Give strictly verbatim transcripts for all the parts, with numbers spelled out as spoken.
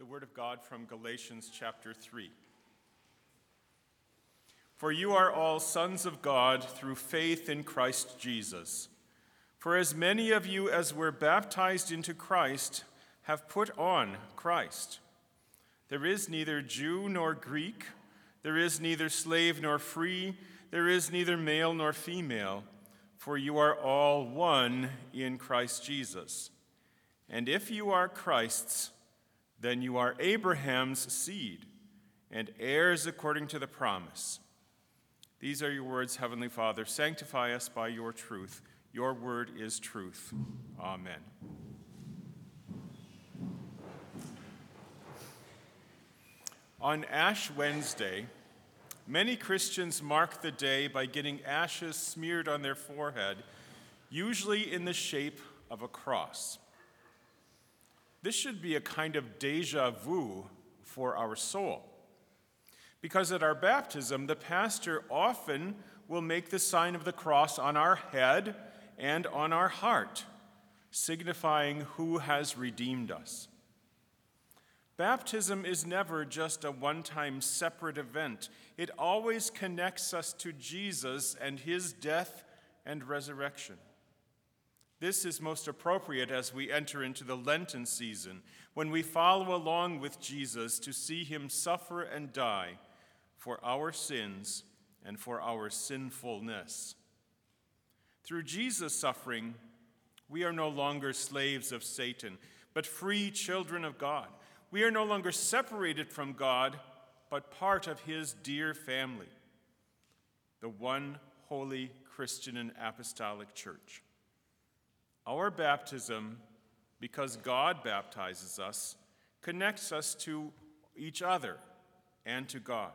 the word of God from Galatians chapter three. For you are all sons of God through faith in Christ Jesus. For as many of you as were baptized into Christ have put on Christ. There is neither Jew nor Greek, there is neither slave nor free, there is neither male nor female, for you are all one in Christ Jesus. And if you are Christ's, then you are Abraham's seed and heirs according to the promise. These are your words, Heavenly Father. Sanctify us by your truth. Your word is truth. Amen. On Ash Wednesday, many Christians mark the day by getting ashes smeared on their forehead, usually in the shape of a cross. This should be a kind of déjà vu for our soul, because at our baptism, the pastor often will make the sign of the cross on our head and on our heart, signifying who has redeemed us. Baptism is never just a one-time separate event. It always connects us to Jesus and his death and resurrection. This is most appropriate as we enter into the Lenten season, when we follow along with Jesus to see him suffer and die for our sins and for our sinfulness. Through Jesus' suffering, we are no longer slaves of Satan, but free children of God. We are no longer separated from God, but part of his dear family, the one holy Christian and apostolic church. Our baptism, because God baptizes us, connects us to each other and to God.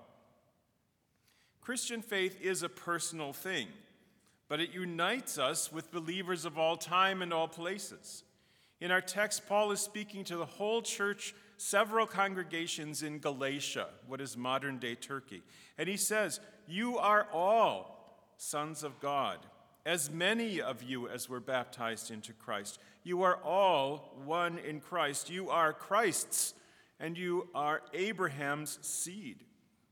Christian faith is a personal thing, but it unites us with believers of all time and all places. In our text, Paul is speaking to the whole church, several congregations in Galatia, what is modern-day Turkey. And he says, "You are all sons of God, as many of you as were baptized into Christ. You are all one in Christ. You are Christ's, and you are Abraham's seed."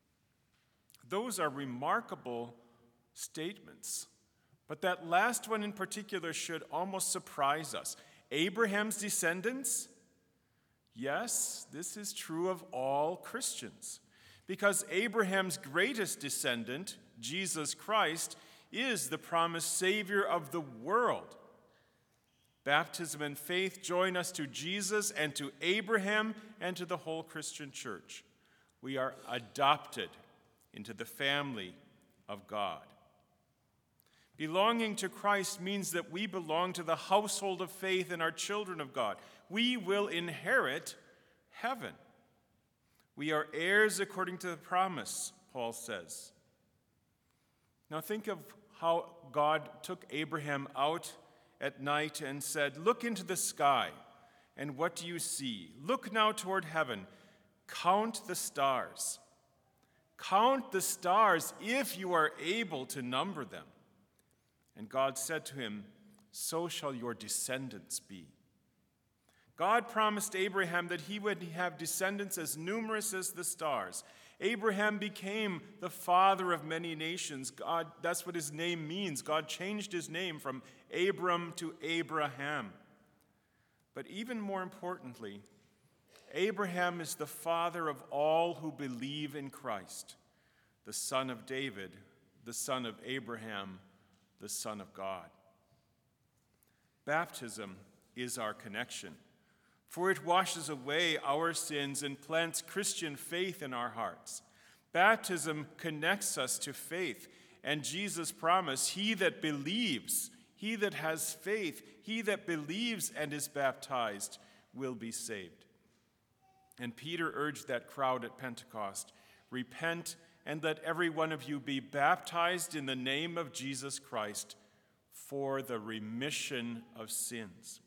Those are remarkable statements. But that last one in particular should almost surprise us. Abraham's descendants? Yes, this is true of all Christians, because Abraham's greatest descendant, Jesus Christ, is the promised Savior of the world. Baptism and faith join us to Jesus and to Abraham and to the whole Christian church. We are adopted into the family of God. Belonging to Christ means that we belong to the household of faith and are children of God. We will inherit heaven. We are heirs according to the promise, Paul says. Now think of how God took Abraham out at night and said, "Look into the sky, and what do you see? Look now toward heaven. Count the stars. Count the stars if you are able to number them." And God said to him, "So shall your descendants be." God promised Abraham that he would have descendants as numerous as the stars. Abraham became the father of many nations. God, that's what his name means. God changed his name from Abram to Abraham. But even more importantly, Abraham is the father of all who believe in Christ, the son of David, the son of Abraham, the Son of God. Baptism is our connection, for it washes away our sins and plants Christian faith in our hearts. Baptism connects us to faith, and Jesus promised, "He that believes, he that has faith, he that believes and is baptized will be saved." And Peter urged that crowd at Pentecost, "Repent and let every one of you be baptized in the name of Jesus Christ for the remission of sins."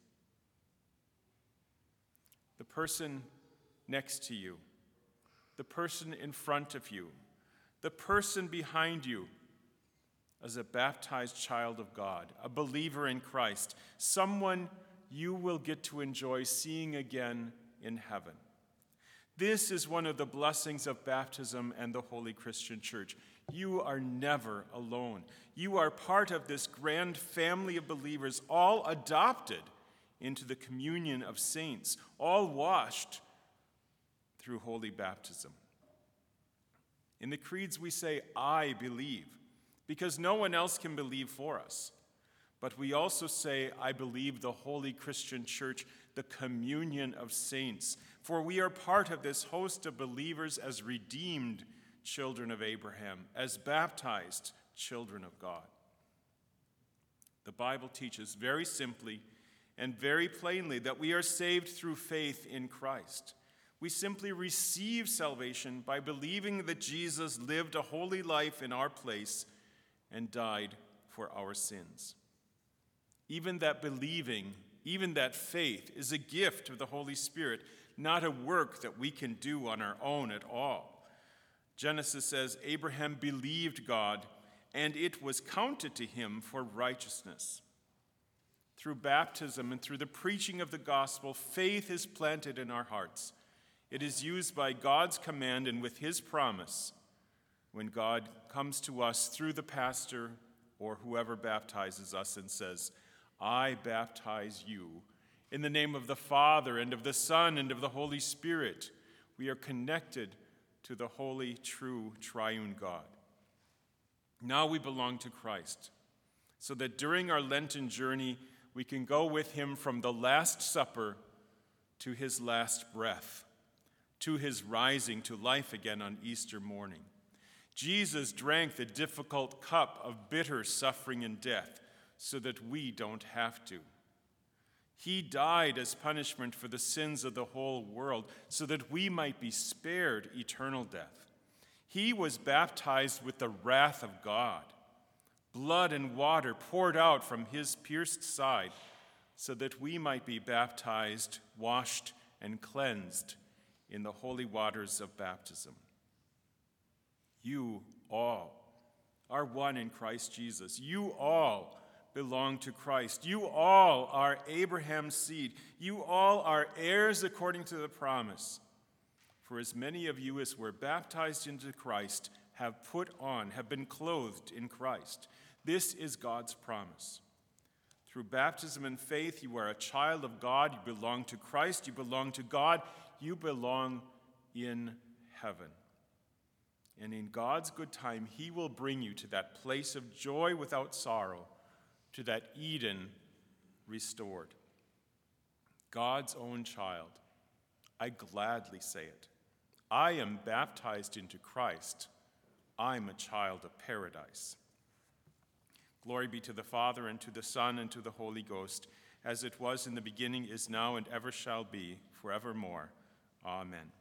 The person next to you, the person in front of you, the person behind you, as a baptized child of God, a believer in Christ, someone you will get to enjoy seeing again in heaven. This is one of the blessings of baptism and the Holy Christian Church. You are never alone. You are part of this grand family of believers, all adopted into the communion of saints, all washed through holy baptism. In the creeds we say, I believe, because no one else can believe for us. But we also say, I believe the Holy Christian Church, the communion of saints, for we are part of this host of believers as redeemed children of Abraham, as baptized children of God. The Bible teaches very simply and very plainly that we are saved through faith in Christ. We simply receive salvation by believing that Jesus lived a holy life in our place and died for our sins. Even that believing, even that faith is a gift of the Holy Spirit, not a work that we can do on our own at all. Genesis says, Abraham believed God, and it was counted to him for righteousness. Through baptism and through the preaching of the gospel, faith is planted in our hearts. It is used by God's command and with his promise when God comes to us through the pastor or whoever baptizes us and says, I baptize you in the name of the Father and of the Son and of the Holy Spirit. We are connected to the holy, true, triune God. Now we belong to Christ, so that during our Lenten journey, we can go with him from the Last Supper to his last breath, to his rising to life again on Easter morning. Jesus drank the difficult cup of bitter suffering and death so that we don't have to. He died as punishment for the sins of the whole world so that we might be spared eternal death. He was baptized with the wrath of God, blood and water poured out from his pierced side so that we might be baptized, washed, and cleansed in the holy waters of baptism. You all are one in Christ Jesus. You all belong to Christ. You all are Abraham's seed. You all are heirs according to the promise. For as many of you as were baptized into Christ have put on, have been clothed in Christ. This is God's promise. Through baptism and faith, you are a child of God. You belong to Christ. You belong to God. You belong in heaven. And in God's good time, he will bring you to that place of joy without sorrow, to that Eden restored. God's own child, I gladly say it. I am baptized into Christ. I'm a child of paradise. Glory be to the Father, and to the Son, and to the Holy Ghost, as it was in the beginning, is now, and ever shall be, forevermore. Amen.